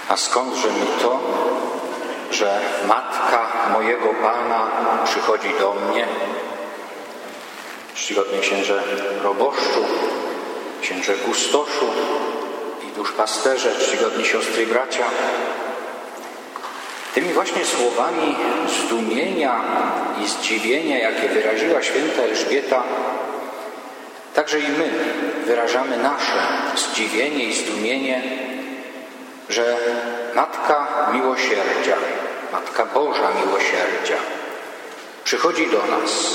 A skądże mi to, że matka mojego Pana przychodzi do mnie? Czcigodny księże proboszczu, księże kustoszu i duszpasterze, czcigodni siostry i bracia, tymi właśnie słowami zdumienia i zdziwienia, jakie wyraziła święta Elżbieta, także i my wyrażamy nasze zdziwienie i zdumienie, że Matka Miłosierdzia, Matka Boża Miłosierdzia przychodzi do nas.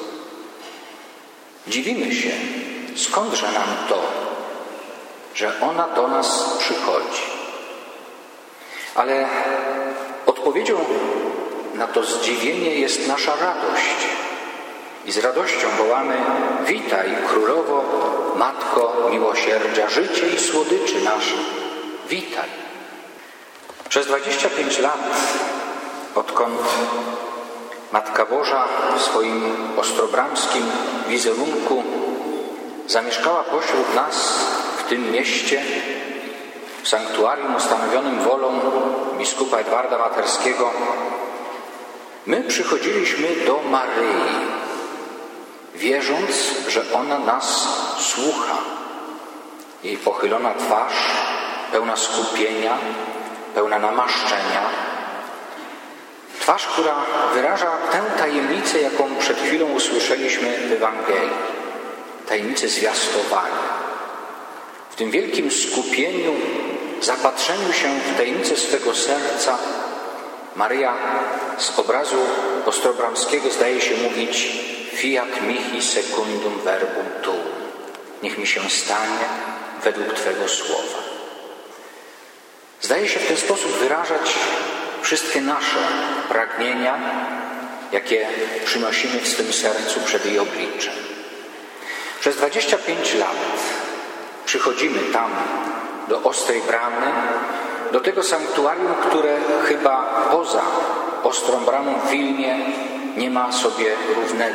Dziwimy się, skądże nam to, że ona do nas przychodzi. Ale odpowiedzią na to zdziwienie jest nasza radość. I z radością wołamy: witaj, Królowo, Matko Miłosierdzia, życie i słodyczy nasze, witaj. Przez 25 lat, odkąd Matka Boża w swoim ostrobramskim wizerunku zamieszkała pośród nas w tym mieście, w sanktuarium ustanowionym wolą biskupa Edwarda Materskiego, my przychodziliśmy do Maryi, wierząc, że ona nas słucha. Jej pochylona twarz, pełna skupienia, pełna namaszczenia. Twarz, która wyraża tę tajemnicę, jaką przed chwilą usłyszeliśmy w Ewangelii. Tajemnicę zwiastowania. W tym wielkim skupieniu, zapatrzeniu się w tajemnicę swego serca, Maryja z obrazu ostrobramskiego zdaje się mówić: fiat mihi secundum verbum tuum. Niech mi się stanie według Twego słowa. Zdaje się w ten sposób wyrażać wszystkie nasze pragnienia, jakie przynosimy w swym sercu przed jej obliczem. Przez 25 lat przychodzimy tam, do Ostrej Bramy, do tego sanktuarium, które chyba poza Ostrą Bramą w Wilnie nie ma sobie równego.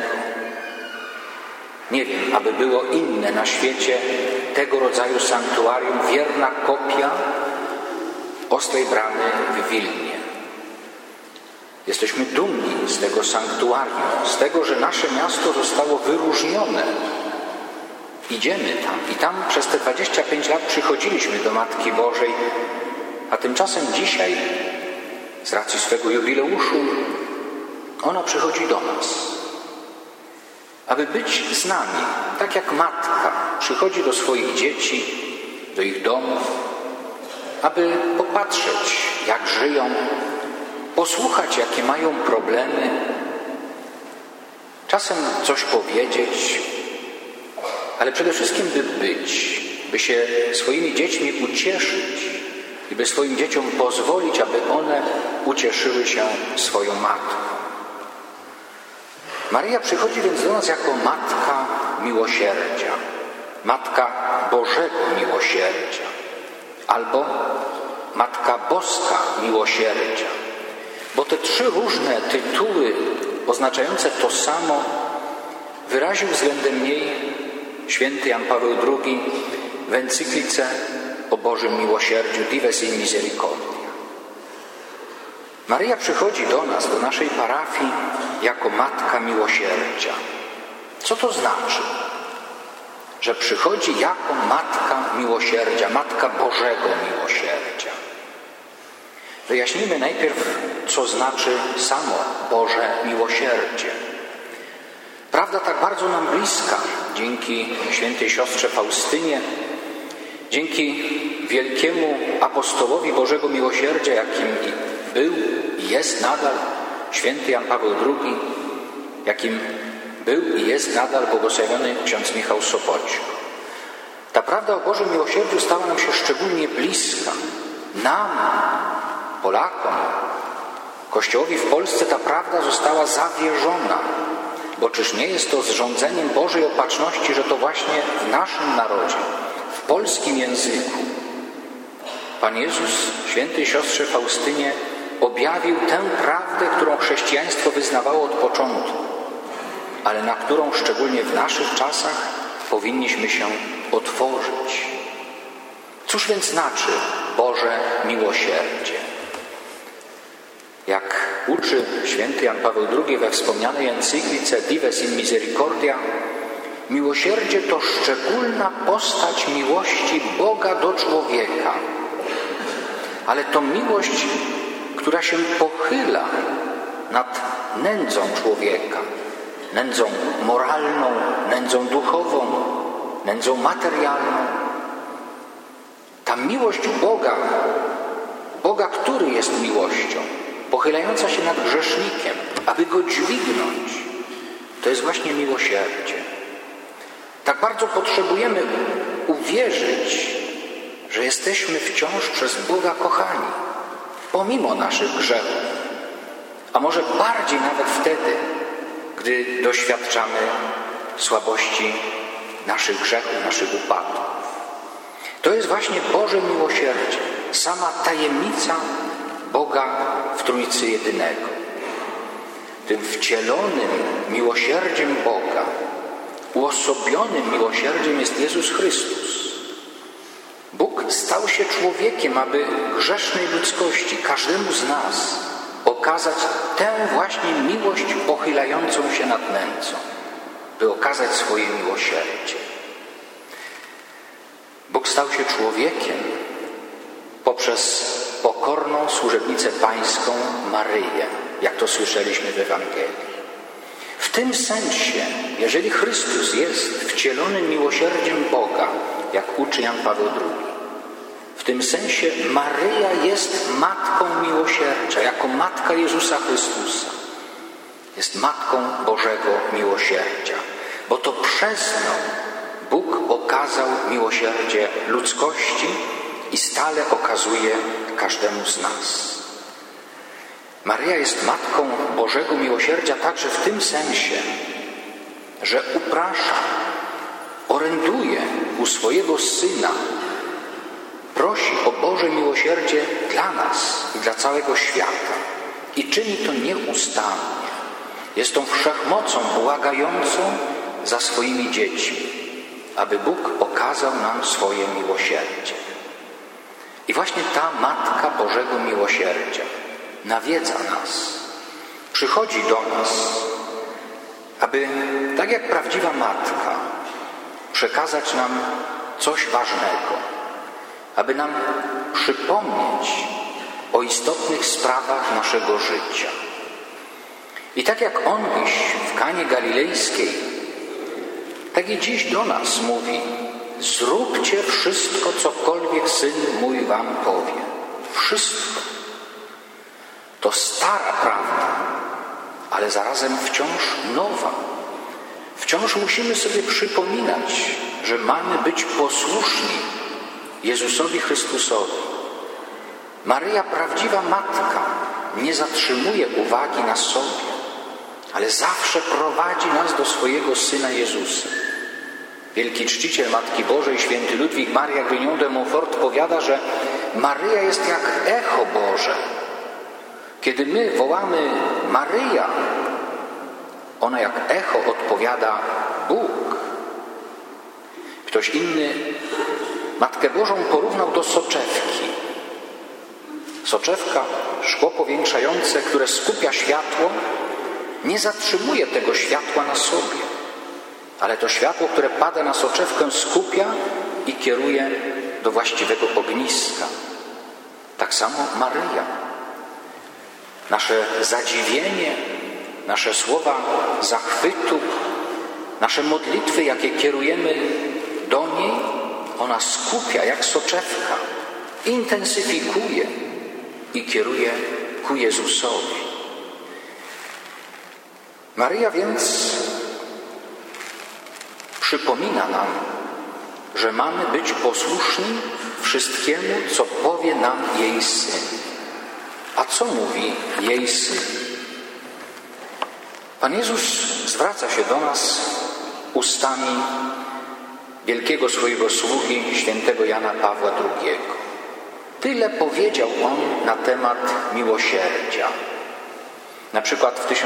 Nie wiem, aby było inne na świecie tego rodzaju sanktuarium, wierna kopia Ostrej Bramy w Wilnie. Jesteśmy dumni z tego sanktuarium, z tego, że nasze miasto zostało wyróżnione. Idziemy tam i tam przez te 25 lat przychodziliśmy do Matki Bożej, a tymczasem dzisiaj, z racji swego jubileuszu, ona przychodzi do nas, aby być z nami, tak jak matka przychodzi do swoich dzieci, do ich domów, aby popatrzeć, jak żyją, posłuchać, jakie mają problemy, czasem coś powiedzieć, ale przede wszystkim by być, by się swoimi dziećmi ucieszyć i by swoim dzieciom pozwolić, aby one ucieszyły się swoją matką. Maryja przychodzi więc do nas jako Matka Miłosierdzia, Matka Bożego Miłosierdzia, albo Matka Boska Miłosierdzia, bo te trzy różne tytuły oznaczające to samo wyraził względem niej święty Jan Paweł II w encyklice o Bożym Miłosierdziu Dives in Misericordia. Maryja przychodzi do nas, do naszej parafii jako Matka Miłosierdzia. Co to znaczy? Że przychodzi jako Matka Miłosierdzia, Matka Bożego Miłosierdzia. Wyjaśnijmy najpierw, co znaczy samo Boże Miłosierdzie. Prawda tak bardzo nam bliska dzięki świętej siostrze Faustynie, dzięki wielkiemu apostołowi Bożego Miłosierdzia, jakim był i jest nadal święty Jan Paweł II, jakim był i jest nadal błogosławiony ksiądz Michał Sopoćko. Ta prawda o Bożym Miłosierdziu stała nam się szczególnie bliska. Nam, Polakom, Kościołowi w Polsce ta prawda została zawierzona. Bo czyż nie jest to zrządzeniem Bożej Opatrzności, że to właśnie w naszym narodzie, w polskim języku, Pan Jezus świętej siostrze Faustynie objawił tę prawdę, którą chrześcijaństwo wyznawało od początku, ale na którą szczególnie w naszych czasach powinniśmy się otworzyć. Cóż więc znaczy Boże miłosierdzie. Jak uczy święty Jan Paweł II we wspomnianej encyklice Dives in Misericordia, miłosierdzie to szczególna postać miłości Boga do człowieka. Ale to miłość, która się pochyla nad nędzą człowieka. Nędzą moralną, nędzą duchową, nędzą materialną. Ta miłość Boga, który jest miłością, pochylająca się nad grzesznikiem, aby go dźwignąć, to jest właśnie miłosierdzie. Tak bardzo potrzebujemy uwierzyć, że jesteśmy wciąż przez Boga kochani, pomimo naszych grzechów, a może bardziej nawet wtedy, gdy doświadczamy słabości naszych grzechów, naszych upadków. To jest właśnie Boże miłosierdzie, sama tajemnica Boga w Trójcy Jedynego. Tym wcielonym miłosierdziem Boga, uosobionym miłosierdziem jest Jezus Chrystus. Bóg stał się człowiekiem, aby grzesznej ludzkości, każdemu z nas, okazać tę właśnie miłość pochylającą się nad nędzą, by okazać swoje miłosierdzie. Bóg stał się człowiekiem poprzez pokorną służebnicę pańską Maryję, jak to słyszeliśmy w Ewangelii. W tym sensie, jeżeli Chrystus jest wcielonym miłosierdziem Boga, jak uczy Jan Paweł II, w tym sensie Maryja jest matką miłosierdzia, jako matka Jezusa Chrystusa. Jest matką Bożego miłosierdzia, bo to przez nią Bóg okazał miłosierdzie ludzkości i stale okazuje każdemu z nas. Maryja jest matką Bożego miłosierdzia także w tym sensie, że uprasza, oręduje u swojego Syna, prosi o Boże miłosierdzie dla nas i dla całego świata. I czyni to nieustannie. Jest tą wszechmocą błagającą za swoimi dziećmi, aby Bóg okazał nam swoje miłosierdzie. I właśnie ta Matka Bożego Miłosierdzia nawiedza nas, przychodzi do nas, aby, tak jak prawdziwa Matka, przekazać nam coś ważnego, aby nam przypomnieć o istotnych sprawach naszego życia. I tak jak onbyś w Kanie Galilejskiej, tak i dziś do nas mówi: zróbcie wszystko, cokolwiek Syn mój wam powie. Wszystko. To stara prawda, ale zarazem wciąż nowa. Wciąż musimy sobie przypominać, że mamy być posłuszni Jezusowi Chrystusowi. Maryja, prawdziwa matka, nie zatrzymuje uwagi na sobie, ale zawsze prowadzi nas do swojego Syna Jezusa. Wielki czciciel Matki Bożej, święty Ludwik Maria Grignon de Montfort powiada, że Maryja jest jak echo Boże. Kiedy my wołamy Maryja, ona jak echo odpowiada Bóg. Ktoś inny Matkę Bożą porównał do soczewki. Soczewka, szkło powiększające, które skupia światło, nie zatrzymuje tego światła na sobie, ale to światło, które pada na soczewkę, skupia i kieruje do właściwego ogniska. Tak samo Maryja. Nasze zadziwienie, nasze słowa zachwytu, nasze modlitwy, jakie kierujemy do niej, ona skupia jak soczewka, intensyfikuje i kieruje ku Jezusowi. Maryja więc przypomina nam, że mamy być posłuszni wszystkiemu, co powie nam jej Syn. A co mówi jej Syn? Pan Jezus zwraca się do nas ustami wielkiego swojego sługi, świętego Jana Pawła II. Tyle powiedział on na temat miłosierdzia. Na przykład w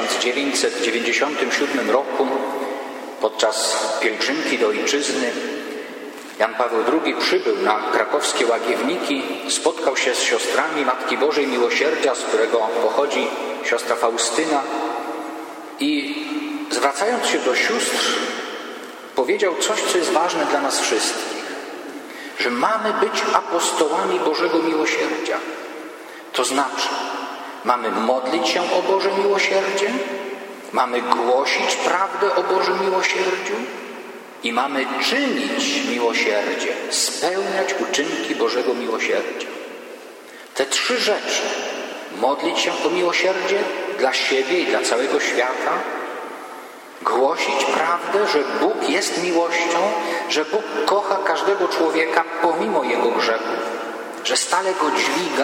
1997 roku podczas pielgrzymki do ojczyzny Jan Paweł II przybył na krakowskie Łagiewniki, spotkał się z siostrami Matki Bożej Miłosierdzia, z którego pochodzi siostra Faustyna, i zwracając się do sióstr, powiedział coś, co jest ważne dla nas wszystkich, że mamy być apostołami Bożego Miłosierdzia. To znaczy, mamy modlić się o Boże Miłosierdzie, mamy głosić prawdę o Bożym Miłosierdziu i mamy czynić miłosierdzie, spełniać uczynki Bożego Miłosierdzia. Te trzy rzeczy, modlić się o miłosierdzie dla siebie i dla całego świata, głosić prawdę, że Bóg jest miłością, że Bóg kocha każdego człowieka pomimo jego grzechów, że stale go dźwiga,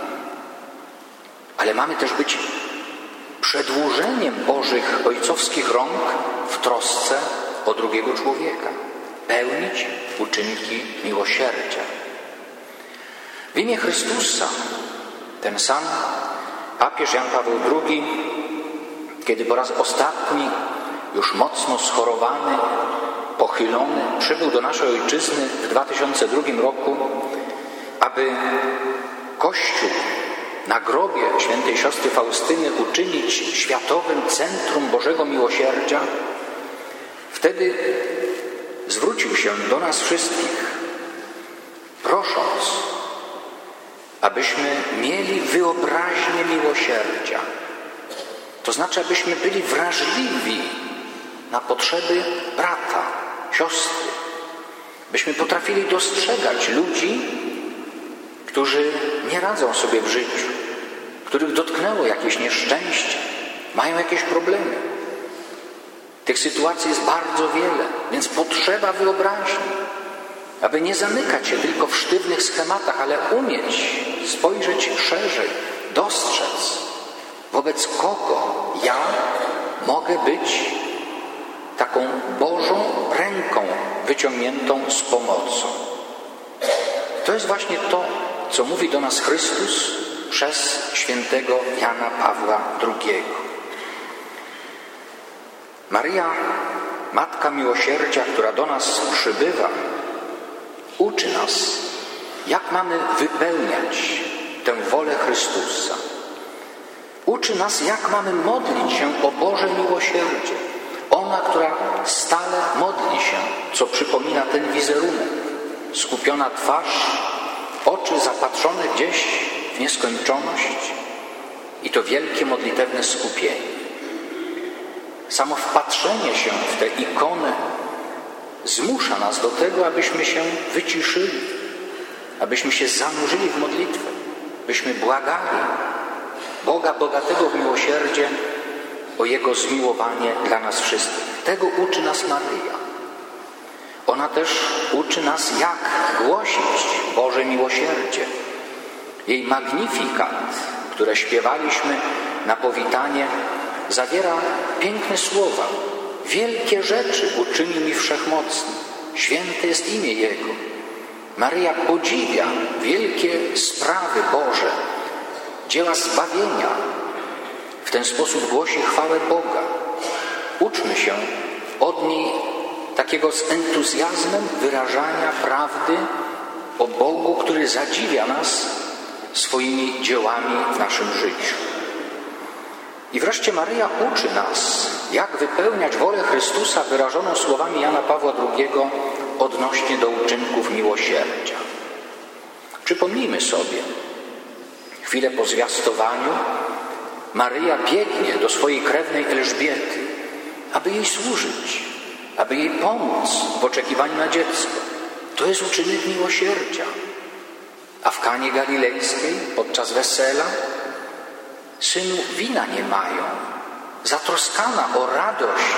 ale mamy też być przedłużeniem Bożych ojcowskich rąk w trosce o drugiego człowieka, pełnić uczynki miłosierdzia. W imię Chrystusa ten sam papież Jan Paweł II, kiedy po raz ostatni, już mocno schorowany, pochylony, przybył do naszej ojczyzny w 2002 roku, aby Kościół na grobie świętej siostry Faustyny uczynić światowym centrum Bożego Miłosierdzia, wtedy zwrócił się do nas wszystkich, prosząc, abyśmy mieli wyobraźnię miłosierdzia. To znaczy, abyśmy byli wrażliwi na potrzeby brata, siostry. Byśmy potrafili dostrzegać ludzi, którzy nie radzą sobie w życiu, których dotknęło jakieś nieszczęście, mają jakieś problemy. Tych sytuacji jest bardzo wiele, więc potrzeba wyobraźni, aby nie zamykać się tylko w sztywnych schematach, ale umieć spojrzeć szerzej, dostrzec, wobec kogo ja mogę być taką Bożą ręką wyciągniętą z pomocą. To jest właśnie to, co mówi do nas Chrystus przez świętego Jana Pawła II. Maryja, Matka Miłosierdzia, która do nas przybywa, uczy nas, jak mamy wypełniać tę wolę Chrystusa. Uczy nas, jak mamy modlić się o Boże Miłosierdzie. Ona, która stale modli się, co przypomina ten wizerunek. Skupiona twarz, oczy zapatrzone gdzieś w nieskończoność i to wielkie modlitewne skupienie. Samo wpatrzenie się w tę ikonę zmusza nas do tego, abyśmy się wyciszyli, abyśmy się zanurzyli w modlitwę, byśmy błagali Boga bogatego w miłosierdzie o Jego zmiłowanie dla nas wszystkich. Tego uczy nas Maryja. Ona też uczy nas, jak głosić Boże miłosierdzie. Jej Magnificat, które śpiewaliśmy na powitanie, zawiera piękne słowa. Wielkie rzeczy uczynił mi Wszechmocny. Święte jest imię Jego. Maryja podziwia wielkie sprawy Boże, dzieła zbawienia. W ten sposób głosi chwałę Boga. Uczmy się od niej takiego z entuzjazmem wyrażania prawdy o Bogu, który zadziwia nas swoimi dziełami w naszym życiu. I wreszcie Maryja uczy nas, jak wypełniać wolę Chrystusa wyrażoną słowami Jana Pawła II odnośnie do uczynków miłosierdzia. Przypomnijmy sobie, chwilę po zwiastowaniu Maryja biegnie do swojej krewnej Elżbiety, aby jej służyć, aby jej pomóc w oczekiwaniu na dziecko. To jest uczynek miłosierdzia. A w Kanie Galilejskiej podczas wesela synu wina nie mają. Zatroskana o radość,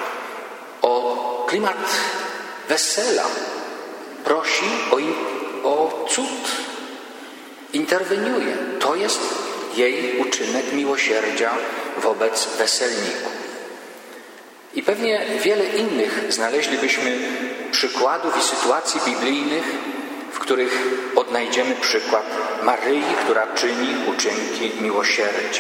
o klimat wesela, prosi o cud, interweniuje. To jest jej uczynek miłosierdzia wobec weselników. I pewnie wiele innych znaleźlibyśmy przykładów i sytuacji biblijnych, w których odnajdziemy przykład Maryi, która czyni uczynki miłosierdzia.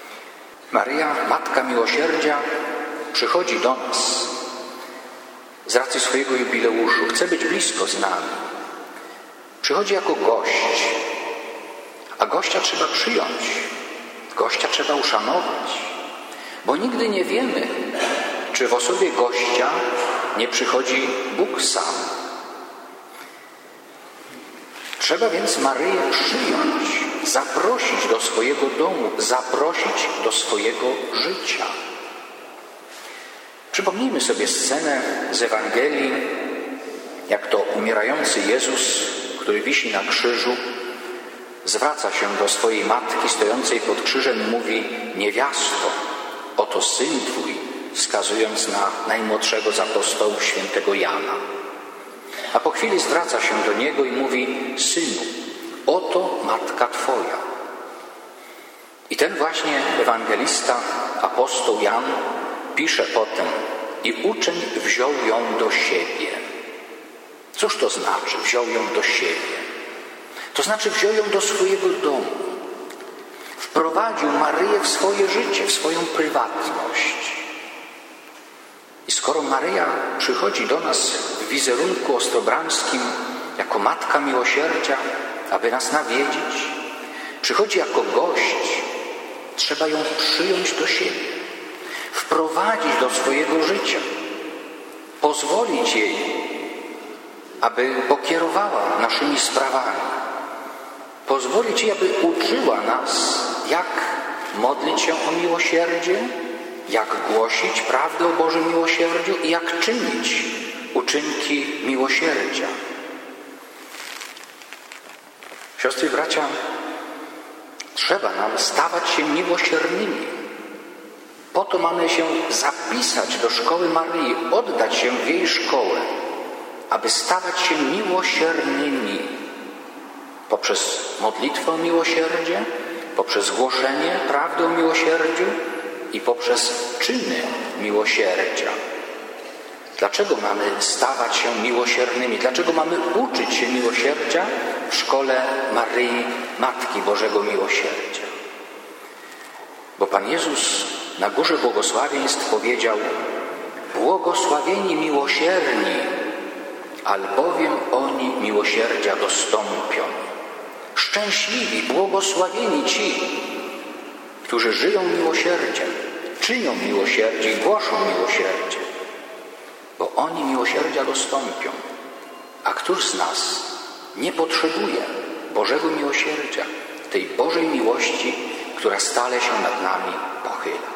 Maryja, Matka Miłosierdzia, przychodzi do nas z racji swojego jubileuszu chce być blisko z nami. Przychodzi jako gość, a gościa trzeba przyjąć, gościa trzeba uszanować, bo nigdy nie wiemy, czy w osobie gościa nie przychodzi Bóg sam. Trzeba więc Maryję przyjąć, zaprosić do swojego domu, zaprosić do swojego życia. Przypomnijmy sobie scenę z Ewangelii, jak to umierający Jezus, który wisi na krzyżu, zwraca się do swojej matki stojącej pod krzyżem i mówi: niewiasto, oto syn twój, wskazując na najmłodszego z apostołów, świętego Jana. A po chwili zwraca się do niego i mówi: synu, oto matka twoja. I ten właśnie ewangelista, apostoł Jan, pisze potem: i uczeń wziął ją do siebie. Cóż to znaczy wziął ją do siebie? To znaczy wziął ją do swojego domu. Wprowadził Maryję w swoje życie, w swoją prywatność. I skoro Maryja przychodzi do nas w wizerunku ostrobramskim jako Matka Miłosierdzia, aby nas nawiedzić, przychodzi jako gość, trzeba ją przyjąć do siebie, wprowadzić do swojego życia, pozwolić jej, aby pokierowała naszymi sprawami, pozwolić jej, aby uczyła nas, jak modlić się o miłosierdzie, jak głosić prawdę o Bożym miłosierdziu i jak czynić uczynki miłosierdzia. Siostry i bracia, trzeba nam stawać się miłosiernymi. Po to mamy się zapisać do szkoły Maryi, oddać się w jej szkołę, aby stawać się miłosiernymi poprzez modlitwę o miłosierdzie, poprzez głoszenie prawdy o miłosierdziu i poprzez czyny miłosierdzia. Dlaczego mamy stawać się miłosiernymi? Dlaczego mamy uczyć się miłosierdzia w szkole Maryi, Matki Bożego Miłosierdzia? Bo Pan Jezus na Górze Błogosławieństw powiedział: błogosławieni miłosierni, albowiem oni miłosierdzia dostąpią. Szczęśliwi, błogosławieni ci, którzy żyją miłosierdziem, czynią miłosierdzie i głoszą miłosierdzie, bo oni miłosierdzia dostąpią. A któż z nas nie potrzebuje Bożego miłosierdzia, tej Bożej miłości, która stale się nad nami pochyla?